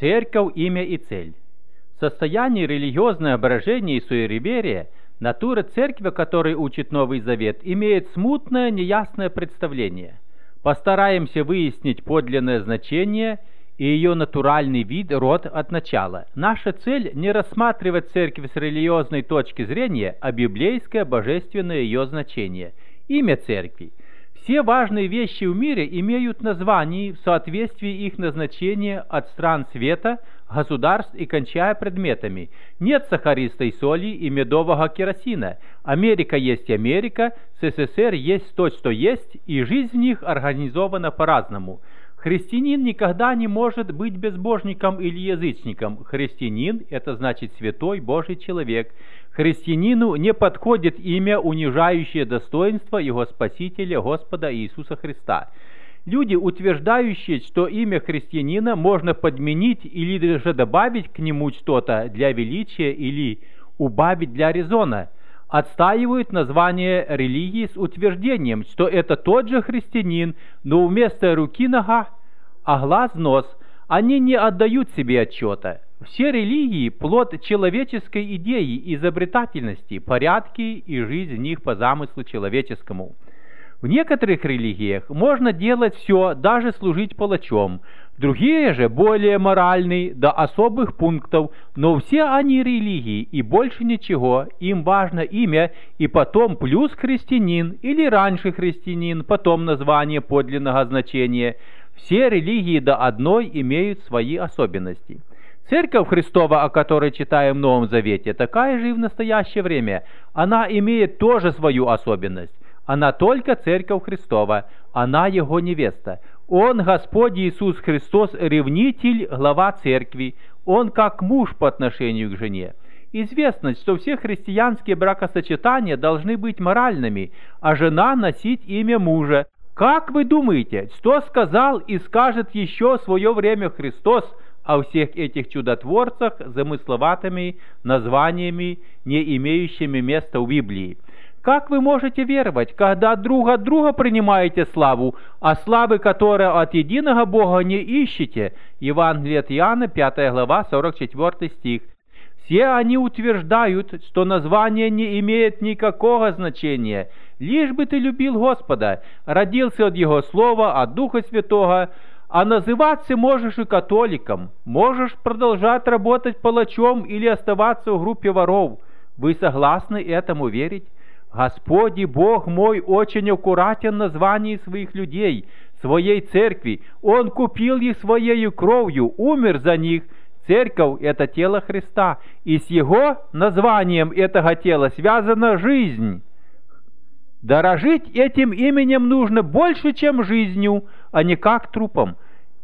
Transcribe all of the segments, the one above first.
Церковь, имя и цель. В состоянии религиозного брожения и суеверия натура церкви, которой учит Новый Завет, имеет смутное, неясное представление. Постараемся выяснить подлинное значение и ее натуральный вид, род от начала. Наша цель не рассматривать церковь с религиозной точки зрения, а библейское, божественное ее значение. Имя церкви. Все важные вещи в мире имеют названия в соответствии их назначения от стран света, государств и кончая предметами. Нет сахаристой соли и медового керосина. Америка есть Америка, СССР есть то, что есть, и жизнь в них организована по-разному. Христианин никогда не может быть безбожником или язычником. Христианин – это значит святой Божий человек. Христианину не подходит имя, унижающее достоинство его Спасителя Господа Иисуса Христа. Люди, утверждающие, что имя христианина можно подменить или же добавить к нему что-то для величия или убавить для резона, отстаивают название религии с утверждением, что это тот же христианин, но вместо руки нога, а глаз нос. Они не отдают себе отчета. Все религии – плод человеческой идеи, изобретательности, порядки и жизнь в них по замыслу человеческому. В некоторых религиях можно делать все, даже служить палачом. Другие же более моральные, до особых пунктов, но все они религии и больше ничего. Им важно имя и потом плюс христианин или раньше христианин, потом название подлинного значения. Все религии до одной имеют свои особенности. Церковь Христова, о которой читаем в Новом Завете, такая же и в настоящее время. Она имеет тоже свою особенность. Она только Церковь Христова, она Его невеста. Он, Господь Иисус Христос, ревнитель, глава Церкви. Он как муж по отношению к жене. Известно, что все христианские бракосочетания должны быть моральными, а жена носить имя мужа. Как вы думаете, что сказал и скажет еще в свое время Христос о всех этих чудотворцах с замысловатыми названиями, не имеющими места в Библии? Как вы можете веровать, когда друг от друга принимаете славу, а славы, которые от единого Бога не ищете? Евангелие от Иоанна, 5 глава, 44 стих. Все они утверждают, что название не имеет никакого значения. Лишь бы ты любил Господа, родился от Его Слова, от Духа Святого, а называться можешь и католиком, можешь продолжать работать палачом или оставаться в группе воров. Вы согласны этому верить? Господь и Бог мой очень аккуратен в названии своих людей, своей церкви. Он купил их своей кровью, умер за них. Церковь – это тело Христа, и с Его названием этого тела связана жизнь. Дорожить этим именем нужно больше, чем жизнью, а не как трупом.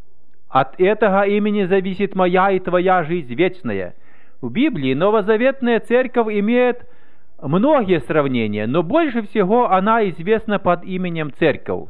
От этого имени зависит моя и твоя жизнь вечная. В Библии новозаветная церковь имеет многие сравнения, но больше всего она известна под именем Церковь.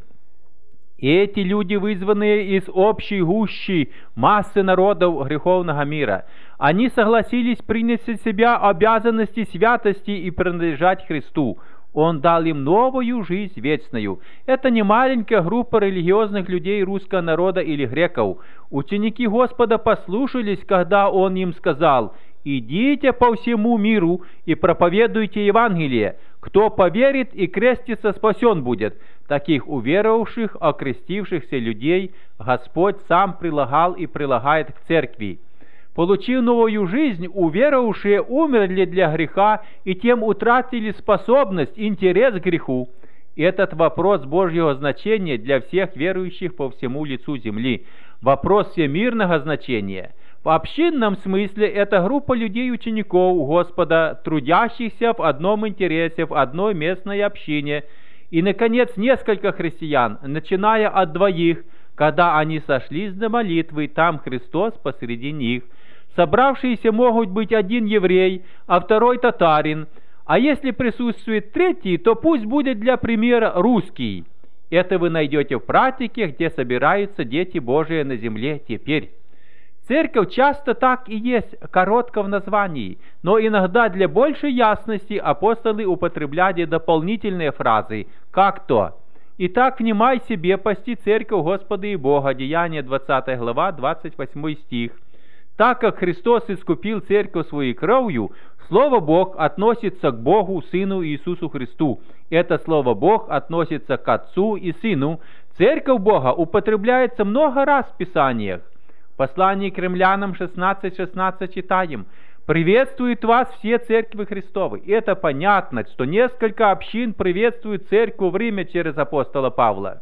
И эти люди, вызванные из общей гущи массы народов греховного мира, они согласились принять на себя обязанности святости и принадлежать Христу. Он дал им новую жизнь вечную. Это не маленькая группа религиозных людей русского народа или греков. Ученики Господа послушались, когда Он им сказал: «Идите по всему миру и проповедуйте Евангелие. Кто поверит и крестится, спасен будет». Таких уверовавших, окрестившихся людей Господь сам прилагал и прилагает к церкви. Получив новую жизнь, уверовавшие умерли для греха и тем утратили способность, интерес к греху. Этот вопрос Божьего значения для всех верующих по всему лицу земли. Вопрос всемирного значения. В общинном смысле это группа людей-учеников Господа, трудящихся в одном интересе, в одной местной общине. И, наконец, несколько христиан, начиная от двоих, когда они сошлись для молитвы, там Христос посреди них. Собравшиеся могут быть один еврей, а второй татарин. А если присутствует третий, то пусть будет для примера русский. Это вы найдете в практике, где собираются дети Божии на земле теперь. Церковь часто так и есть, коротко в названии, но иногда для большей ясности апостолы употребляли дополнительные фразы, как то: «Итак, внимай себе, пасти церковь Господа и Бога», Деяния 20 глава, 28 стих. Так как Христос искупил церковь своей кровью, слово «Бог» относится к Богу, Сыну Иисусу Христу. Это слово «Бог» относится к Отцу и Сыну. Церковь Бога употребляется много раз в Писаниях. В послании к Римлянам 16:16 читаем: «Приветствуют вас все церкви Христовы». Это понятно, что несколько общин приветствуют церковь в Риме через апостола Павла.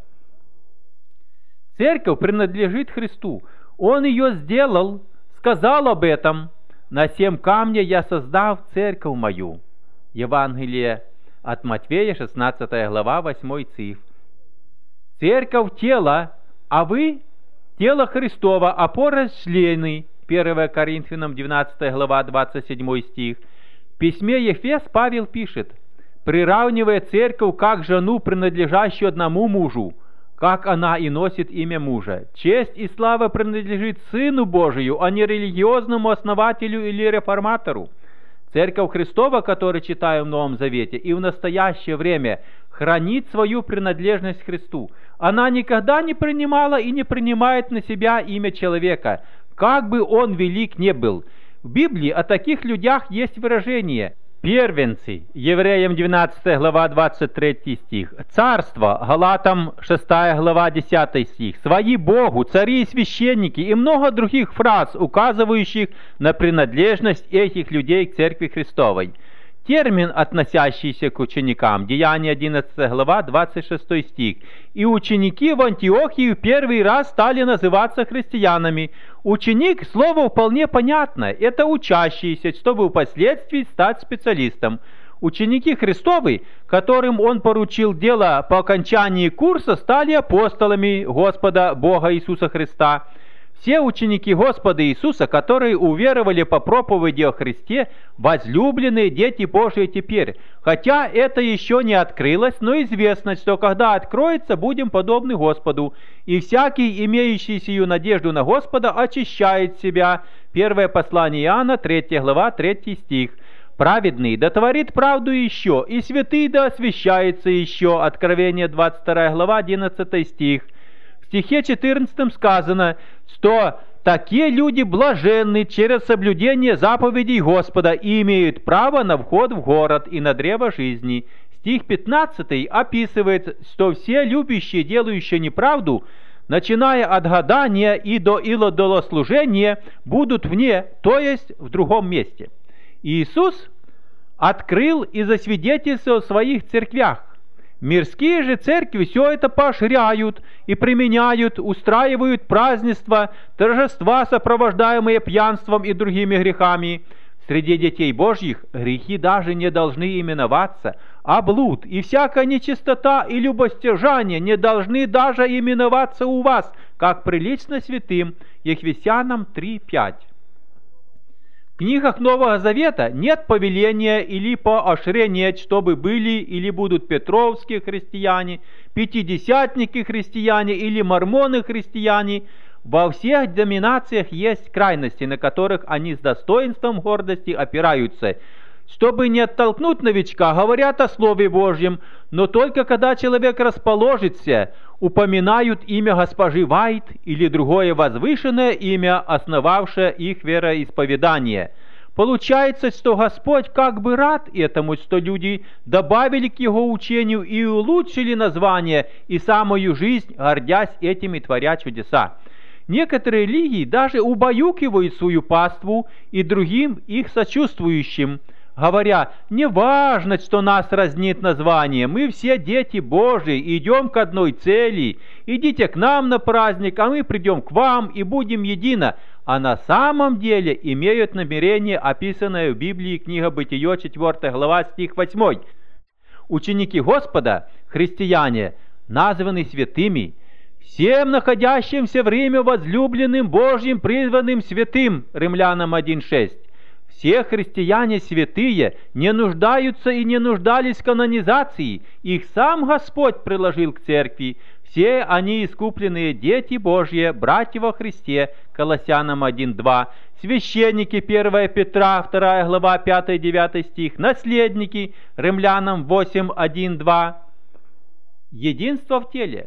Церковь принадлежит Христу. Он ее сделал, сказал об этом: «На 7 камней я создав церковь мою». Евангелие от Матфея, 16 глава, 8 стих. Церковь – тело, а вы – тело Христово, опора члены. 1 Коринфянам, 19 глава, 27 стих. В письме Ефес Павел пишет, приравнивая церковь как жену, принадлежащую одному мужу, как она и носит имя мужа. Честь и слава принадлежит Сыну Божию, а не религиозному основателю или реформатору. Церковь Христова, которую читаем в Новом Завете, и в настоящее время хранит свою принадлежность Христу. Она никогда не принимала и не принимает на себя имя человека, как бы он велик не был. В Библии о таких людях есть выражение «первенцы», Евреям 12 глава 23 стих, «царство», Галатам 6 глава 10 стих, «свои Богу», «цари и священники» и много других фраз, указывающих на принадлежность этих людей к Церкви Христовой. Термин, относящийся к ученикам, Деяния 11 глава 26 стих, «И ученики в Антиохии в первый раз стали называться христианами». Ученик – слово вполне понятное, это учащийся, чтобы впоследствии стать специалистом. Ученики Христовы, которым он поручил дело по окончании курса, стали апостолами Господа Бога Иисуса Христа. Все ученики Господа Иисуса, которые уверовали по проповеди о Христе, возлюбленные дети Божии теперь. Хотя это еще не открылось, но известно, что когда откроется, будем подобны Господу. И всякий, имеющий сию надежду на Господа, очищает себя. Первое послание Иоанна, 3 глава, 3 стих. Праведный да творит правду еще, и святый да освящается еще. Откровение 22 глава, 11 стих. В стихе 14 сказано, что такие люди блаженны через соблюдение заповедей Господа и имеют право на вход в город и на древо жизни. Стих 15 описывает, что все любящие, делающие неправду, начиная от гадания и до идолослужения, будут вне, то есть в другом месте. Иисус открыл и засвидетельствовал в своих церквях. Мирские же церкви все это поощряют и применяют, устраивают празднества, торжества, сопровождаемые пьянством и другими грехами. Среди детей Божьих грехи даже не должны именоваться, а блуд и всякая нечистота и любостяжание не должны даже именоваться у вас, как прилично святым. Ефесянам 3:5. В книгах Нового Завета нет повеления или поощрения, чтобы были или будут петровские христиане, пятидесятники христиане или мормоны христиане. Во всех доминациях есть крайности, на которых они с достоинством гордости опираются. Чтобы не оттолкнуть новичка, говорят о Слове Божьем, но только когда человек расположится, упоминают имя госпожи Вайт или другое возвышенное имя, основавшее их вероисповедание. Получается, что Господь как бы рад этому, что люди добавили к Его учению и улучшили название и самую жизнь, гордясь этим и творя чудеса. Некоторые религии даже убаюкивают свою паству и другим их сочувствующим, говоря, не важно, что нас разнит название, мы все дети Божии, идем к одной цели, идите к нам на праздник, а мы придем к вам и будем едино, а на самом деле имеют намерение, описанное в Библии, книга Бытие, 4 глава, стих 8. Ученики Господа, христиане, названы святыми, всем находящимся в Риме возлюбленным Божьим, призванным святым, Римлянам 1:6. Все христиане святые не нуждаются и не нуждались в канонизации, их сам Господь приложил к церкви. Все они искупленные дети Божьи, братья во Христе, Колоссянам 1:2, священники, 1 Петра, 2 глава, 5-9 стих, наследники, Римлянам 8:1-2. Единство в теле.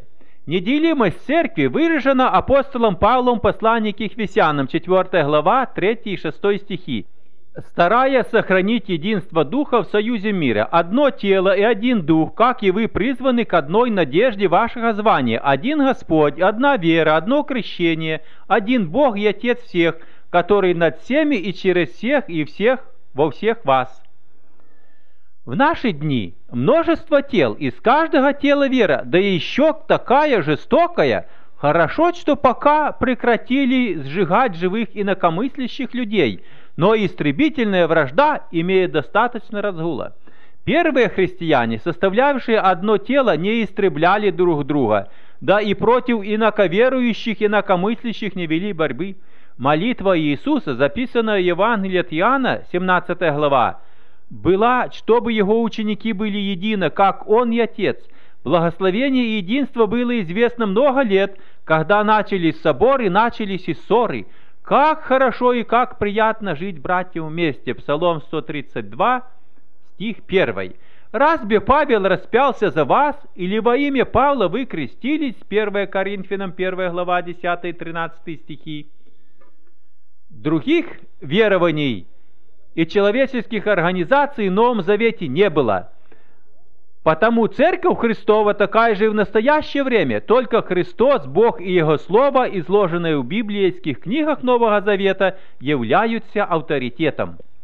Неделимость церкви выражена апостолом Павлом в послании к Ефесянам, 4 глава, 3 и 6 стихи. «Стараясь сохранить единство Духа в союзе мира, одно тело и один Дух, как и вы призваны к одной надежде вашего звания, один Господь, одна вера, одно крещение, один Бог и Отец всех, который над всеми и через всех и всех во всех вас». В наши дни множество тел, из каждого тела вера, да еще такая жестокая. Хорошо, что пока прекратили сжигать живых инакомыслящих людей, но истребительная вражда имеет достаточно разгула. Первые христиане, составлявшие одно тело, не истребляли друг друга, да и против инаковерующих, инакомыслящих не вели борьбы. Молитва Иисуса, записанная в Евангелии от Иоанна, 17 глава, была, чтобы его ученики были едины, как он и Отец. Благословение и единство было известно много лет, когда начались соборы, начались и ссоры. Как хорошо и как приятно жить, братья, вместе. Псалом 132, стих 1. Разве Павел распялся за вас, или во имя Павла вы крестились? 1 Коринфянам 1 глава 10-13 стихи. Других верований и человеческих организаций в Новом Завете не было. Потому Церковь Христова такая же и в настоящее время, только Христос, Бог и Его Слово, изложенное в библейских книгах Нового Завета, являются авторитетом.